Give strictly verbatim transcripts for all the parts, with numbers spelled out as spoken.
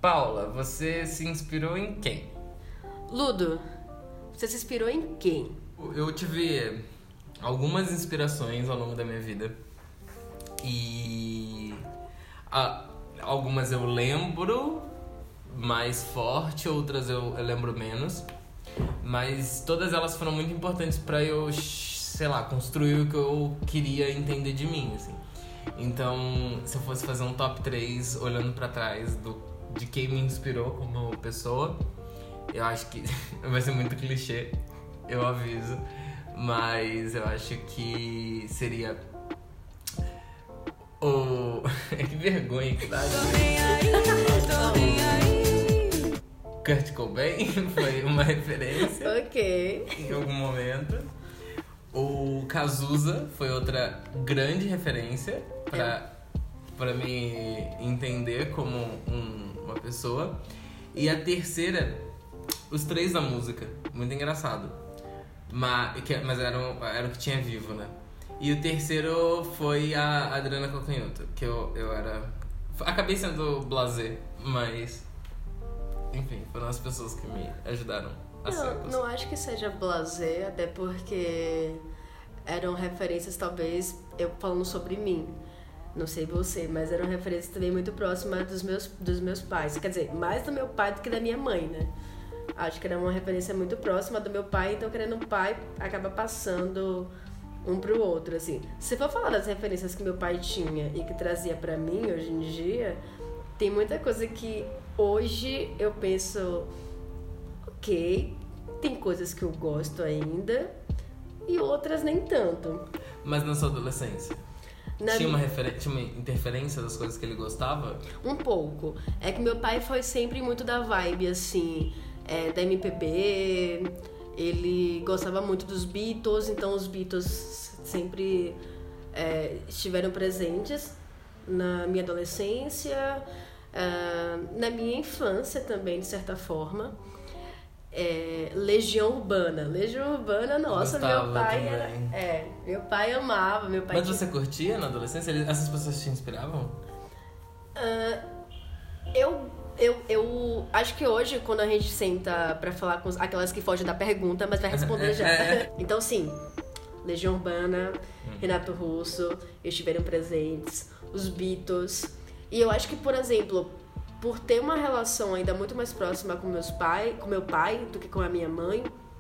Paula, você se inspirou em quem? Ludo, você se inspirou em quem? Eu tive algumas inspirações ao longo da minha vida. E a, algumas eu lembro mais forte, outras eu, eu lembro menos. Mas todas elas foram muito importantes pra eu, sei lá, construir o que eu queria entender de mim, assim. Então, se eu fosse fazer um top três olhando pra trás do, de quem me inspirou como pessoa, eu acho que vai ser muito clichê, eu aviso. Mas eu acho que seria o... que vergonha que dá. Kurt Cobain foi uma referência. Ok. Em algum momento. O Cazuza foi outra grande referência pra, é. pra me entender como um, uma pessoa. E a terceira, os três da música. Muito engraçado. Mas, que, mas era, era o que tinha vivo, né? E o terceiro foi a Adriana Calcanhoto, que eu, eu era... Acabei sendo blasé, mas... Enfim, foram as pessoas que me ajudaram a ser. Não, não acho que seja blasé, até porque eram referências, talvez, eu falando sobre mim. Não sei você, mas eram referências também muito próximas dos meus, dos meus pais. Quer dizer, mais do meu pai do que da minha mãe, né? Acho que era uma referência muito próxima do meu pai, então querendo um pai, acaba passando um pro outro, assim. Se for falar das referências que meu pai tinha e que trazia pra mim hoje em dia, tem muita coisa que hoje eu penso, ok, tem coisas que eu gosto ainda e outras nem tanto. Mas na sua adolescência? Na tinha, uma refer... tinha uma interferência das coisas que ele gostava? Um pouco. É que meu pai foi sempre muito da vibe, assim, é, da M P B. Ele gostava muito dos Beatles, então os Beatles sempre é, estiveram presentes na minha adolescência, uh, na minha infância também, de certa forma. É, Legião Urbana. Legião Urbana, nossa, gostava meu pai também. era. É, meu pai amava, meu pai. Mas tinha... você curtia na adolescência? Essas pessoas te inspiravam? Uh, eu, eu, eu acho que hoje, quando a gente senta pra falar com aquelas que fogem da pergunta, mas vai responder já. Então, sim, Legião Urbana, hum. Renato Russo, estiveram presentes, os Beatles. E eu acho que, por exemplo, por ter uma relação ainda muito mais próxima com meus pai, com meu pai do que com a minha mãe,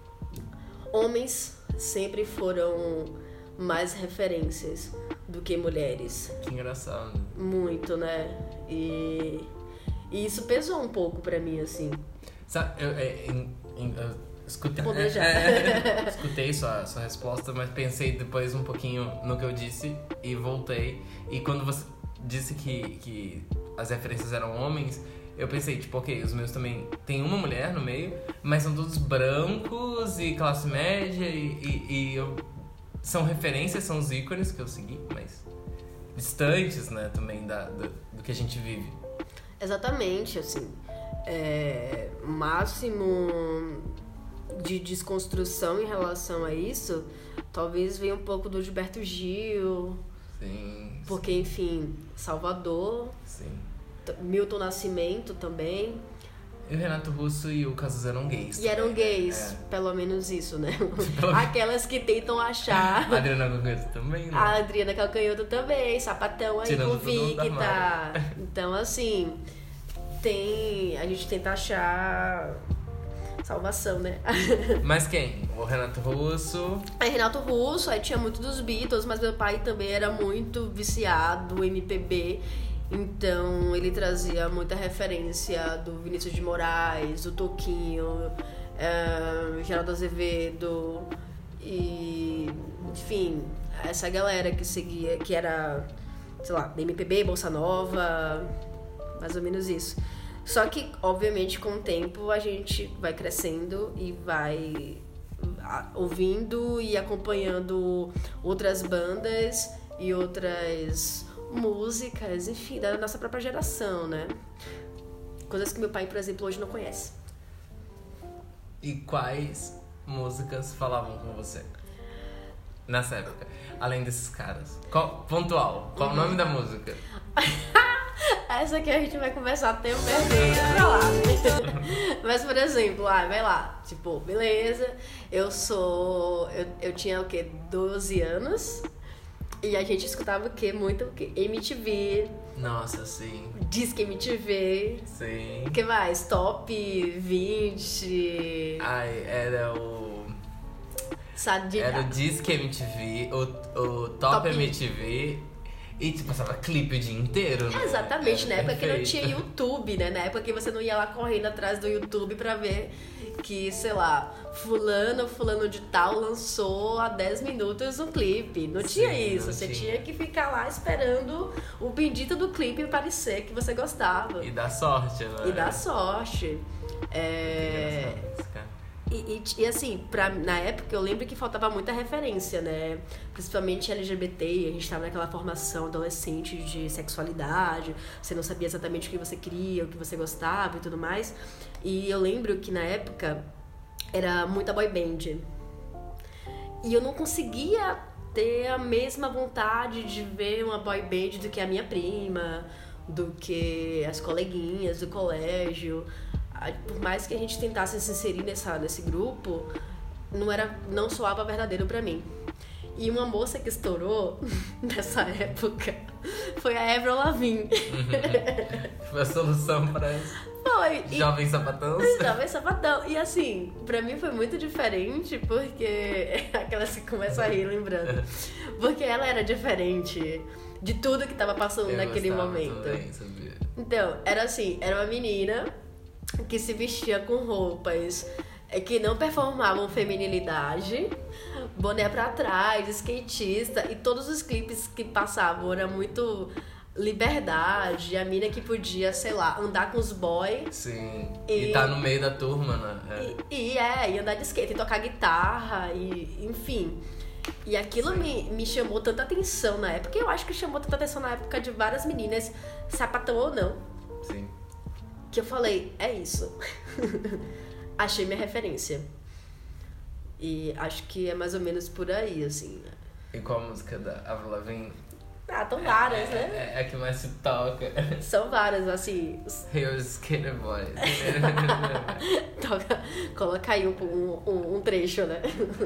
homens sempre foram mais referências do que mulheres. Que engraçado. Muito, né? E, e isso pesou um pouco pra mim, assim. Sabe, eu, eu, eu, eu escutei, é, é, escutei sua, sua resposta, mas pensei depois um pouquinho no que eu disse e voltei. E quando você disse que, que as referências eram homens, eu pensei, tipo, ok, os meus também tem uma mulher no meio, mas são todos brancos e classe média e, e, e eu, são referências, são os ícones que eu segui, mas distantes, né, também da, do, do que a gente vive. Exatamente, assim, é, máximo de desconstrução em relação a isso, talvez venha um pouco do Gilberto Gil. Sim. Porque, sim. Enfim, Salvador. Sim. Milton Nascimento também. E o Renato Russo e o Cazuza eram gays. E eram gays, é. Pelo menos isso, né? Aquelas que tentam achar. A Adriana Calcanhoto também, né? A Adriana Calcanhoto também, sapatão aí com o Vic, tá? Então, assim, tem. A gente tenta achar salvação, né? Mas quem? O Renato Russo? Aí Renato Russo, aí tinha muito dos Beatles, mas meu pai também era muito viciado, M P B. Então ele trazia muita referência do Vinícius de Moraes, do Toquinho, é, Geraldo Azevedo e, enfim, essa galera que seguia, que era, sei lá, M P B, Bossa Nova, mais ou menos isso. Só que, obviamente, com o tempo a gente vai crescendo e vai ouvindo e acompanhando outras bandas e outras músicas, enfim, da nossa própria geração, né? Coisas que meu pai, por exemplo, hoje não conhece. E quais músicas falavam com você nessa época? Além desses caras. Qual, pontual, qual uhum. o nome da música? Essa aqui a gente vai começar a ter um perder pra lá. Mas, por exemplo, ah, vai lá. Tipo, beleza, eu sou... Eu, eu tinha o quê? doze anos. E a gente escutava o quê? Muito o quê? M T V. Nossa, sim. Disque M T V. Sim. O que mais? Top vinte. Ai, era o... Sabe? Era o Disque M T V, o, o Top, Top M T V. E tipo, passava clipe o dia inteiro, né? Exatamente, Era na época que não perfeito. tinha YouTube, né? Na época que você não ia lá correndo atrás do YouTube pra ver que, sei lá, fulano, fulano de tal lançou há dez minutos um clipe. Não tinha Sim, isso, não você tinha. tinha que ficar lá esperando o bendito do clipe parecer que você gostava. E dá sorte, né? E dá sorte. É... Engraçado isso, cara. E, e, e, assim, pra, na época eu lembro que faltava muita referência, né? Principalmente L G B T, a gente tava naquela formação adolescente de sexualidade, você não sabia exatamente o que você queria, o que você gostava e tudo mais. E eu lembro que na época era muita boy band. E eu não conseguia ter a mesma vontade de ver uma boy band do que a minha prima, do que as coleguinhas do colégio. Por mais que a gente tentasse se inserir nessa, nesse grupo, não, era, não soava verdadeiro pra mim. E uma moça que estourou nessa época foi a Avril Lavigne. Foi a solução para Foi. E- jovens sapatãos. Jovem sapatão. E assim, pra mim foi muito diferente, porque... Aquelas que começam a rir lembrando. Porque ela era diferente de tudo que tava passando Eu naquele gostava momento. também, sabia? Então, era assim, era uma menina que se vestia com roupas é, que não performavam feminilidade, boné pra trás, skatista, e todos os clipes que passavam era muito liberdade, a mina que podia, sei lá, andar com os boys. Sim. E- E, tá no meio da turma, né? É. E, e é, e andar de skate, e tocar guitarra, e enfim. E aquilo me, me chamou tanta atenção na época, e eu acho que chamou tanta atenção na época de várias meninas, sapatão ou não, Sim. que eu falei, é isso. Achei minha referência. E acho que é mais ou menos por aí, assim. E qual a música da Avril Lavigne? Ah, estão várias, é, né? É, é a que mais se toca. São várias, assim. Here's Skater Boy. Toca, coloca aí um, um, um trecho, né?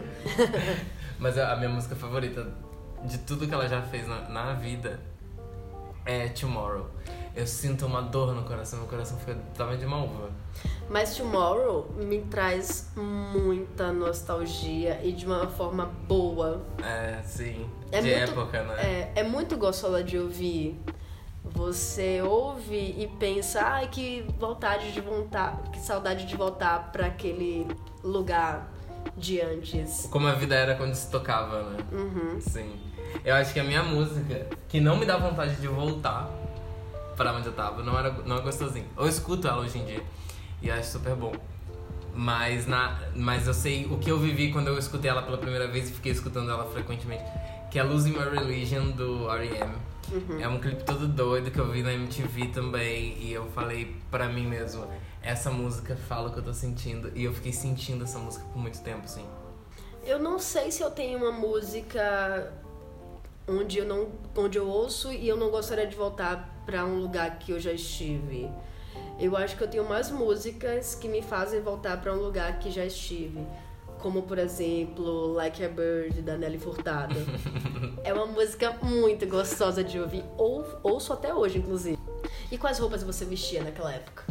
Mas a a minha música favorita de tudo que ela já fez na, na vida é Tomorrow. Eu sinto uma dor no coração, meu coração fica do tamanho de uma uva. Mas Tomorrow me traz muita nostalgia e de uma forma boa. É, sim. É de muito- época, né? É, é muito gostosa de ouvir. Você ouve e pensa, ai, que vontade de voltar, que saudade de voltar pra aquele lugar de antes. Como a vida era quando se tocava, né? Uhum. Sim. Eu acho que a minha música, que não me dá vontade de voltar pra onde eu tava, não, era, não é gostosinho. Eu escuto ela hoje em dia e acho super bom. Mas, na, mas eu sei o que eu vivi quando eu escutei ela pela primeira vez e fiquei escutando ela frequentemente, que é Losing My Religion, do R E M. Uhum. É um clipe todo doido que eu vi na M T V também. E eu falei pra mim mesmo, essa música fala o que eu tô sentindo. E eu fiquei sentindo essa música por muito tempo, sim. Eu não sei se eu tenho uma música onde eu não, onde eu ouço e eu não gostaria de voltar pra um lugar que eu já estive. Eu acho que eu tenho mais músicas que me fazem voltar pra um lugar que já estive. Como, por exemplo, Like a Bird, da Nelly Furtado. É uma música muito gostosa de ouvir. Ou, ouço até hoje, inclusive. E quais roupas você vestia naquela época?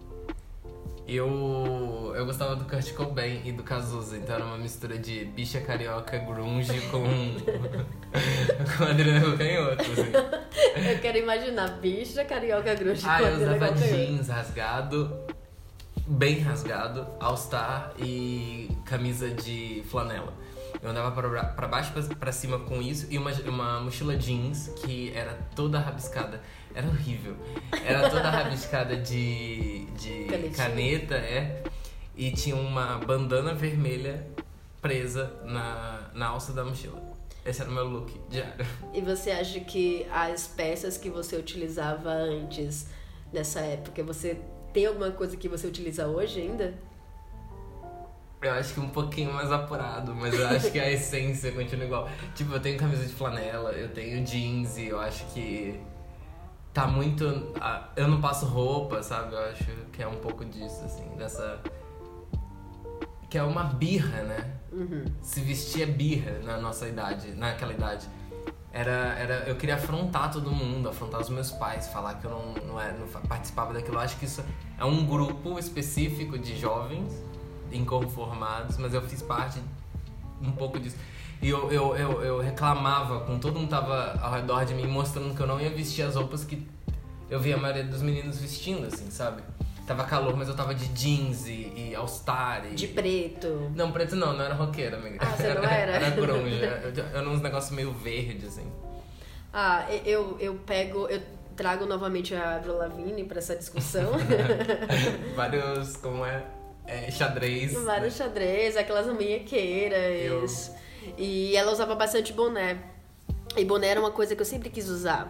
Eu, eu gostava do Kurt Cobain e do Cazuza, então era uma mistura de bicha carioca grunge com, com Adriana Canhoto, assim. Eu quero imaginar bicha, carioca, grunge Ah, com eu Adriana usava Galcanhoto. jeans rasgado, bem rasgado, all-star e camisa de flanela. Eu andava pra, pra baixo pra, pra cima com isso e uma, uma mochila jeans que era toda rabiscada. Era horrível. Era toda rabiscada de, de Canetinha. caneta, é. E tinha uma bandana vermelha presa na, na alça da mochila. Esse era o meu look diário. E você acha que as peças que você utilizava antes, nessa época, você tem alguma coisa que você utiliza hoje ainda? Eu acho que um pouquinho mais apurado, mas eu acho que a essência continua igual. Tipo, eu tenho camisa de flanela, eu tenho jeans e eu acho que tá muito... ah, eu não passo roupa, sabe? Eu acho que é um pouco disso, assim, dessa... Que é uma birra, né? Uhum. Se vestir é birra na nossa idade, naquela idade. Era, era, eu queria afrontar todo mundo, afrontar os meus pais, falar que eu não, não, era, não participava daquilo. Eu acho que isso é um grupo específico de jovens inconformados, mas eu fiz parte um pouco disso. E eu, eu, eu, eu reclamava com todo mundo tava ao redor de mim, mostrando que eu não ia vestir as roupas que eu via a maioria dos meninos vestindo, assim, sabe? Tava calor, mas eu tava de jeans e, e all-star. E... De preto. Não, preto não, não era roqueira, amiga. Ah, você não era? Era grunge. Eu, eu uns negócios meio verde, assim. Ah, eu, eu pego... Eu trago novamente a Avril Lavigne pra essa discussão. Vários, como é? é xadrez. Vários né? xadrez, aquelas munhequeiras. Eu... E ela usava bastante boné. E boné era uma coisa que eu sempre quis usar.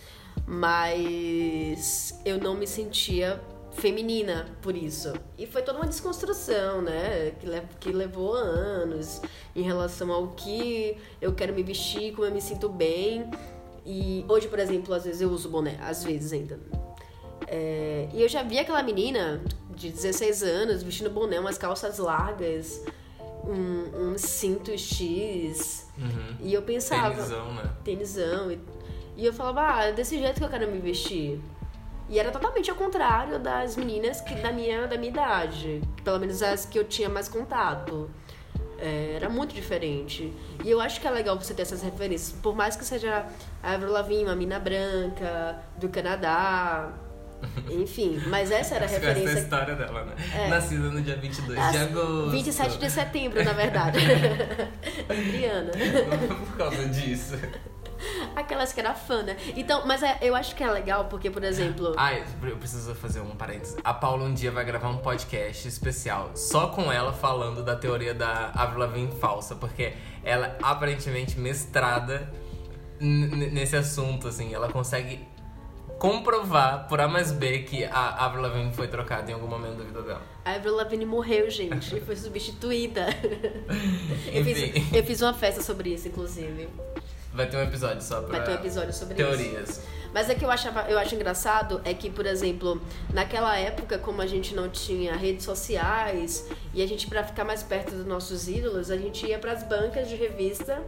Mas eu não me sentia feminina por isso. E foi toda uma desconstrução, né? Que, le- que levou anos em relação ao que eu quero me vestir, como eu me sinto bem. E hoje, por exemplo, às vezes eu uso boné. Às vezes ainda. É, e eu já vi aquela menina de dezesseis anos vestindo boné, umas calças largas, um, um cinto X. Uhum. E eu pensava... Tênisão, né? Tênisão. E, e eu falava, ah, é desse jeito que eu quero me vestir. E era totalmente ao contrário das meninas que, da, minha, da minha idade. Pelo menos as que eu tinha mais contato. É, era muito diferente. E eu acho que é legal você ter essas referências. Por mais que seja a Avril Lavigne, uma mina branca, do Canadá... Enfim, mas essa era a Essa referência. é a história dela, né? É. Nascida no dia vinte e dois As- de agosto. vinte e sete de setembro, na verdade. Embriana. Por causa disso. Aquelas que era fã, né? Então, mas é, eu acho que é legal porque, por exemplo... Ah, eu preciso fazer um parênteses. A Paula um dia vai gravar um podcast especial só com ela falando da teoria da Avril Lavigne falsa, porque ela é aparentemente mestrada n- nesse assunto, assim. Ela consegue comprovar por A mais B que a Avril Lavigne foi trocada em algum momento da vida dela. A Avril Lavigne morreu, gente. Foi substituída. eu, Enfim. fiz, eu fiz uma festa sobre isso, inclusive. Vai ter um episódio só pra Vai ter um episódio sobre teorias. isso. Mas é que eu, achava, eu acho engraçado é que, por exemplo, naquela época, como a gente não tinha redes sociais e a gente, pra ficar mais perto dos nossos ídolos, a gente ia pras bancas de revista,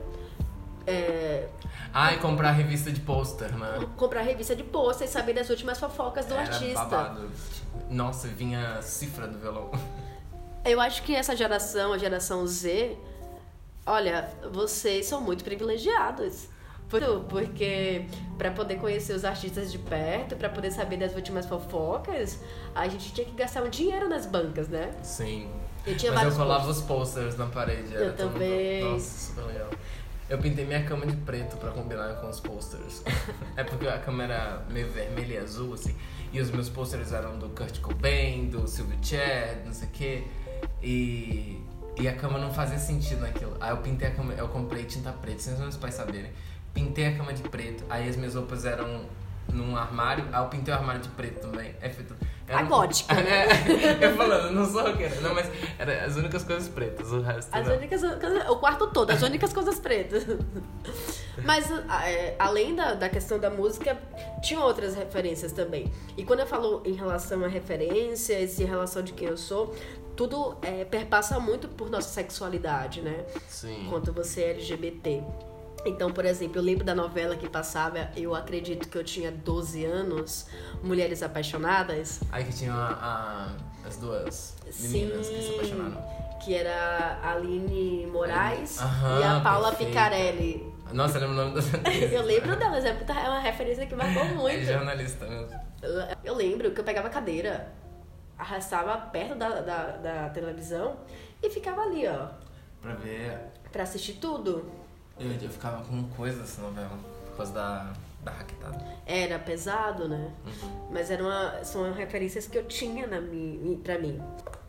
é, Ah, e comprar revista de pôster, né? comprar revista de pôster e saber das últimas fofocas do Era artista. babado. Nossa, vinha a cifra do violão. Eu acho que essa geração, a geração Z, olha, vocês são muito privilegiados. Por- Porque pra poder conhecer os artistas de perto, pra poder saber das últimas fofocas, a gente tinha que gastar um dinheiro nas bancas, né? Sim. Eu tinha Mas eu vários colava posters. os posters na parede. Eu era tão- também. Nossa, super legal. Eu pintei minha cama de preto pra combinar com os posters. É porque a cama era meio vermelha e azul, assim. E os meus posters eram do Kurt Cobain, do Silverchair, não sei o quê. E, e a cama não fazia sentido naquilo. Aí eu pintei a cama, eu comprei tinta preta, sem os meus pais saberem. Pintei a cama de preto, aí as minhas roupas eram num armário, aí eu pintei o armário de preto também. Aí foi tudo. Era A um- gótica. É, eu falando, não sou roqueira. Não, mas eram as únicas coisas pretas, o resto As não. únicas, o quarto todo, as únicas coisas pretas. Mas é, além da, da questão da música, tinha outras referências também. E quando eu falo em relação a referências, em relação de quem eu sou, tudo é, perpassa muito por nossa sexualidade, né? Sim. Enquanto você é L G B T. Então, por exemplo, eu lembro da novela que passava, eu acredito que eu tinha doze anos, Mulheres Apaixonadas. Aí que tinha a, a- as duas meninas Sim. que se apaixonaram. Que era a Aline Moraes Aham, e a Paula perfeita. Picarelli. Nossa, eu lembro o nome das Eu lembro delas, é, muita- é uma referência que marcou É muito. jornalista mesmo. Eu, eu lembro que eu pegava a cadeira, arrastava perto da, da, da televisão e ficava ali, ó, Pra ver. pra assistir tudo. Eu, eu ficava com coisa dessa novela. Por causa da, da raquetada. Era pesado, né? Uhum. Mas era uma, são referências que eu tinha na mi, pra mim.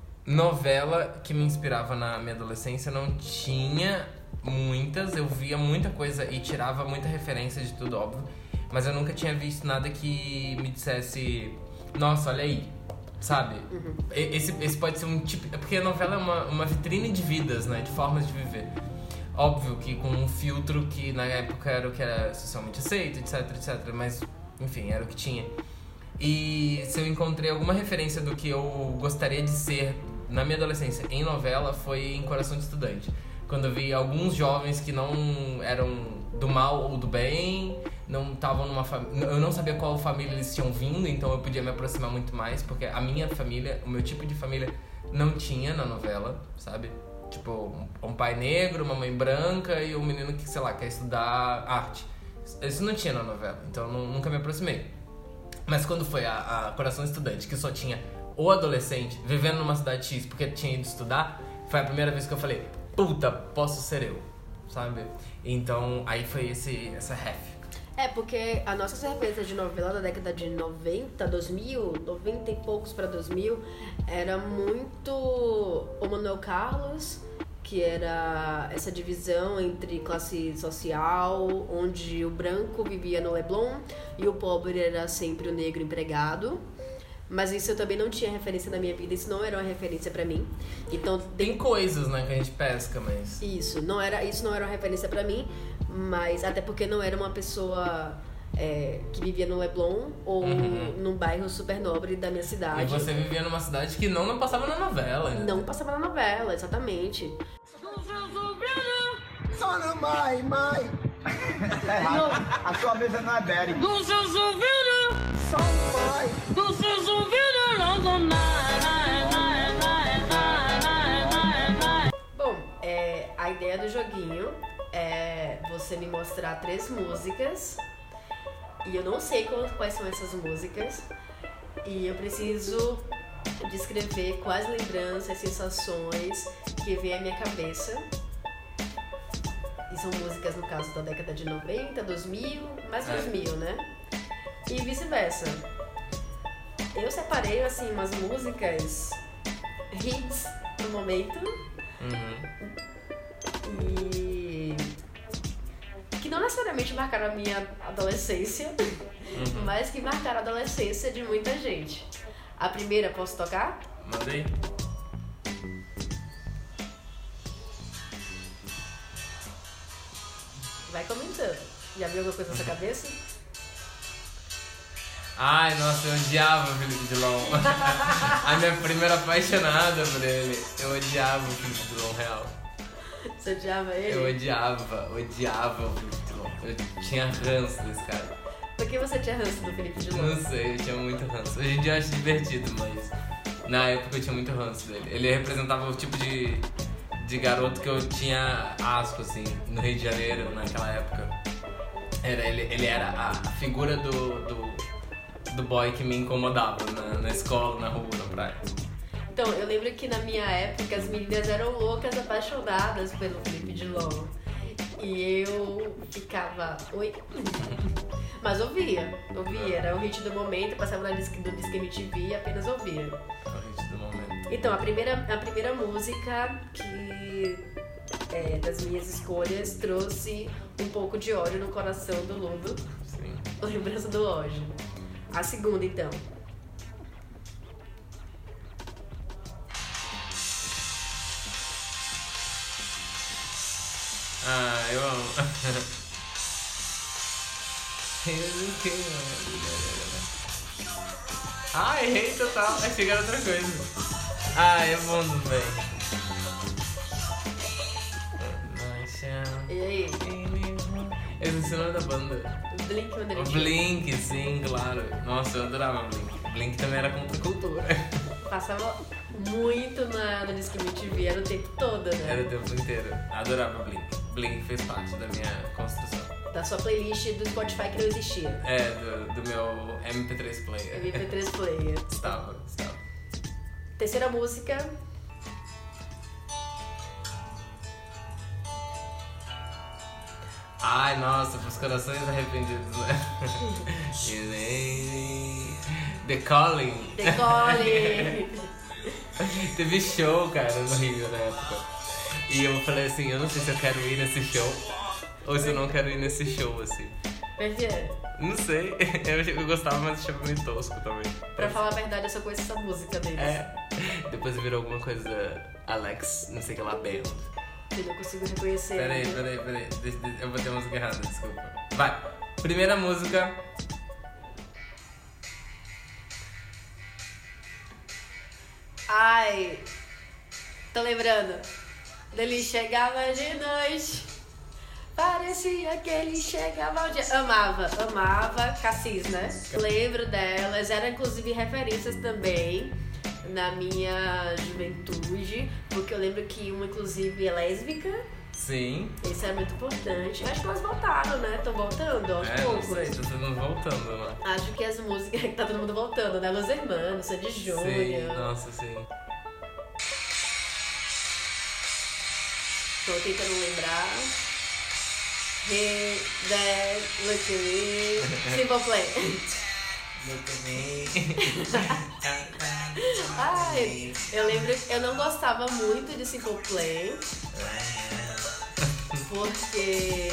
Novela que me inspirava na minha adolescência não tinha muitas. Eu via muita coisa e tirava muita referência de tudo, óbvio. Mas eu nunca tinha visto nada que me dissesse: nossa, olha aí. Sabe? Uhum. E- Esse, esse pode ser um tipo. Porque a novela é uma, uma vitrine de vidas, né? De formas de viver. Óbvio que com um filtro que na época era o que era socialmente aceito, etc, etc. Mas enfim, era o que tinha. E se eu encontrei alguma referência do que eu gostaria de ser na minha adolescência em novela, foi em Coração de Estudante. Quando eu vi alguns jovens que não eram do mal ou do bem, não estavam numa família... Eu não sabia qual família eles tinham vindo, então eu podia me aproximar muito mais, porque a minha família, o meu tipo de família, não tinha na novela, sabe? Tipo, um pai negro, uma mãe branca e um menino que, sei lá, quer estudar arte. Isso não tinha na novela, então eu nunca me aproximei. Mas quando foi a, a Coração Estudante, que só tinha o adolescente vivendo numa cidade X porque tinha ido estudar, foi a primeira vez que eu falei, puta, posso ser eu, sabe? Então, aí foi esse, essa ref. É, porque a nossa referência de novela da década de noventa, dois mil, noventa e poucos pra dois mil, era muito o Manuel Carlos, que era essa divisão entre classe social, onde o branco vivia no Leblon e o pobre era sempre o negro empregado. Mas isso eu também não tinha referência na minha vida, isso não era uma referência pra mim. Então tem coisas, né, que a gente pesca, mas isso não era, isso não era uma referência pra mim, mas até porque não era uma pessoa é, que vivia no Leblon ou uhum. num bairro super nobre da minha cidade. E você vivia numa cidade que não, não passava na novela. Né? Não passava na novela, exatamente. Só mãe, mãe. Tá errado. A sua mesa não é Berry. Dos seus ouvidos. Só mãe. Dos seus ouvidos. Bom, é, a ideia do joguinho é você me mostrar três músicas e eu não sei quais são essas músicas e eu preciso descrever quais lembranças, sensações que vem à minha cabeça. E são músicas, no caso, da década de noventa, dois mil, mais dois mil, né? E vice-versa. Eu separei, assim, umas músicas hits no momento. Uhum. E... que não necessariamente marcaram a minha adolescência, uhum. mas que marcaram a adolescência de muita gente. A primeira, posso tocar? Mandei. Vai comentando. Já viu alguma coisa na sua cabeça? Ai, nossa, eu odiava o Felipe Dilon. A minha primeira apaixonada por ele. Eu odiava o Felipe Dilon, real. Você odiava ele? Eu odiava, odiava o Felipe Dilon. Eu tinha ranço desse cara. Por que você tinha ranço do Felipe Dilon? Não sei, eu tinha muito ranço. Hoje em dia eu acho divertido, mas na época eu tinha muito ranço dele. Ele representava o tipo de, de garoto que eu tinha asco, assim, no Rio de Janeiro, naquela época. Era, ele, ele era a figura do, do, do boy que me incomodava na, na escola, na rua, na praia. Então, eu lembro que na minha época as meninas eram loucas, apaixonadas pelo Felipe Dilon. E eu ficava... Oi? Mas ouvia, ouvia. Era o hit do momento, passava na disque, do Disque M T V e apenas ouvia. O hit do momento. Então, a primeira, a primeira música que... É, das minhas escolhas trouxe um pouco de ódio no coração do Ludo. Sim. Lembrança do ódio. A segunda, então. Ah, eu amo. Ah, errei total. Achei que era outra coisa. Ah, é bom também. E aí? Eu esqueci o nome da banda. Blink, o Blink, sim, claro. Nossa, eu adorava o Blink. Blink também era contra a cultura. Passava muito na, no Disque M T V, era o tempo todo, né? Era o tempo inteiro. Adorava o Blink. Blink fez parte da minha construção. Da sua playlist do Spotify que não existia. É, do, do meu M P três player. M P três player. Estava, estava. Terceira música. Ai, nossa, pros corações arrependidos, né? The Calling. The Calling. Teve show, cara, no Rio na época. E eu falei assim, eu não sei se eu quero ir nesse show ou se eu não quero ir nesse show, assim. Por quê? Não sei, eu, eu gostava, mas achava meio tosco também. Pra falar a verdade, eu só conheço essa música deles. É, depois virou alguma coisa Alex, não sei o que lá, Band. Eu não consigo reconhecer. Peraí, peraí, peraí. Eu vou ter música errada, desculpa. Vai. Primeira música. Ai, tô lembrando. Ele chegava de noite, parecia que ele chegava ao dia. Amava, amava Cassis, né? Lembro delas, eram inclusive referências também na minha juventude, porque eu lembro que uma inclusive é lésbica. Sim. Isso é muito importante. Acho que elas voltaram, né? Estão voltando aos É, poucos. não sei, tá todo mundo voltando, né? Acho que as músicas que tá todo mundo voltando, né? Los Hermanos, Sandy Sim, Júnior. nossa, sim. Tô tentando lembrar. Hey, that, look at me. Simple Plan. Look at me. Ai, eu lembro, eu não gostava muito de Simple Plan. Porque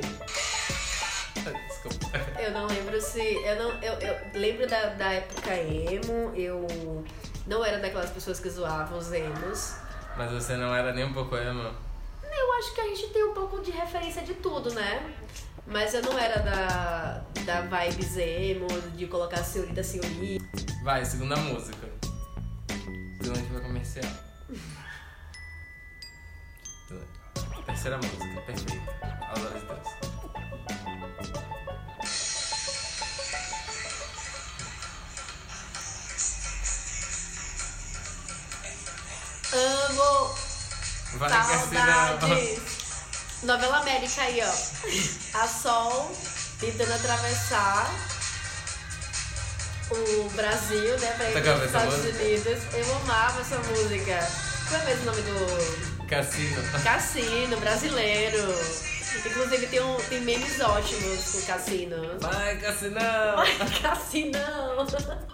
Desculpa. eu não lembro se. Eu não. Eu, eu lembro da, da época emo, eu não era daquelas pessoas que zoavam os emos. Mas você não era nem um pouco emo? Eu acho que a gente tem um pouco de referência de tudo, né? Mas eu não era da, da vibes emo, de colocar a senhorita senhorita. Vai, segunda música. Segunda a gente vai comercial. Terceira música, perfeita. Aos olhos de Deus. Amo Vai, Cassina. saudades. Novela América aí, ó. A Sol tentando atravessar o Brasil, né, pra ir Tá para os com essa Estados música? Unidos. Eu amava essa música. Qual é mesmo o nome do... Cassino. Cassino, brasileiro. Inclusive tem, um, tem memes ótimos com o Cassino. Vai, Cassinão. Cassinão!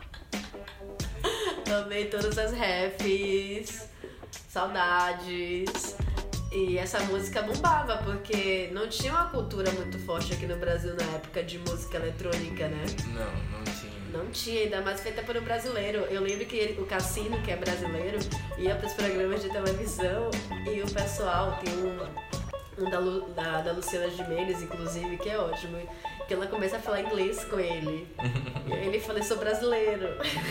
Amei todas as refs. Saudades. E essa música bombava, porque não tinha uma cultura muito forte aqui no Brasil na época de música eletrônica, né? Não, não tinha. Não tinha, ainda mais feita por um brasileiro. Eu lembro que ele, o Cassino, que é brasileiro, ia pros programas de televisão e o pessoal tem um, um da, Lu, da, da Luciana Gimenez, inclusive, que é ótimo, que ela começa a falar inglês com ele. E aí ele fala, eu sou brasileiro.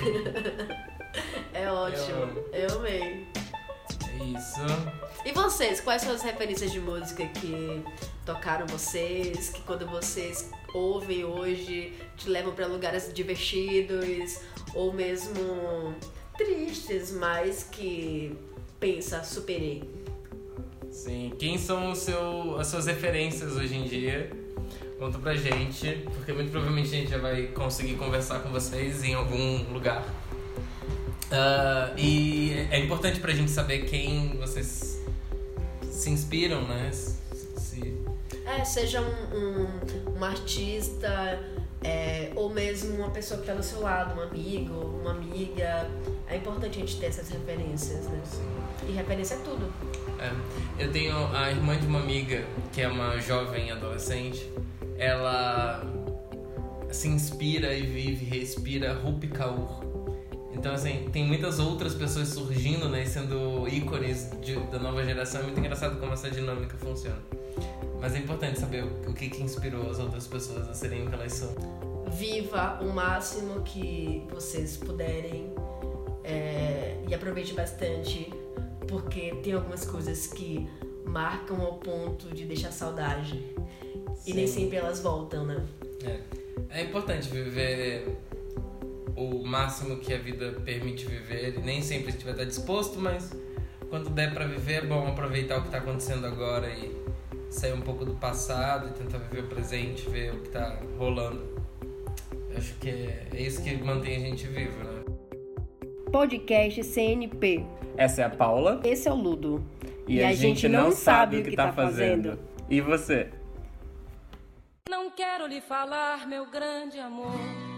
É ótimo, eu amei. É isso. E vocês, quais são as referências de música que tocaram vocês, que quando vocês ouvem hoje te levam para lugares divertidos ou mesmo tristes, mas que pensa, superei? Sim. Quem são o seu, as suas referências hoje em dia? Conta pra gente, porque muito provavelmente a gente já vai conseguir conversar com vocês em algum lugar. Uh, e é importante pra gente saber quem vocês se inspiram, né? Se... É, seja um, um, um artista, é, ou mesmo uma pessoa que tá do seu lado, um amigo, uma amiga. É importante a gente ter essas referências, né? Sim. E referência é tudo. É. Eu tenho a irmã de uma amiga, que é uma jovem adolescente. Ela se inspira e vive, respira Rupi Kaur. Então, assim, tem muitas outras pessoas surgindo, né, sendo ícones de, da nova geração. É muito engraçado como essa dinâmica funciona. Mas é importante saber o que, que inspirou as outras pessoas a serem o que elas são. Viva o máximo que vocês puderem, é, e aproveite bastante, porque tem algumas coisas que marcam ao ponto de deixar saudade. Sim. E nem sempre elas voltam, né? É, é importante viver o máximo que a vida permite viver. E nem sempre a gente vai estar disposto, mas quando der pra viver é bom aproveitar o que tá acontecendo agora e sair um pouco do passado e tentar viver o presente, ver o que tá rolando. Eu acho que é, é isso que mantém a gente vivo, né? Podcast C N P. Essa é a Paula. Esse é o Ludo. E, a, gente não sabe o que tá fazendo. E você? Não quero lhe falar, meu grande amor,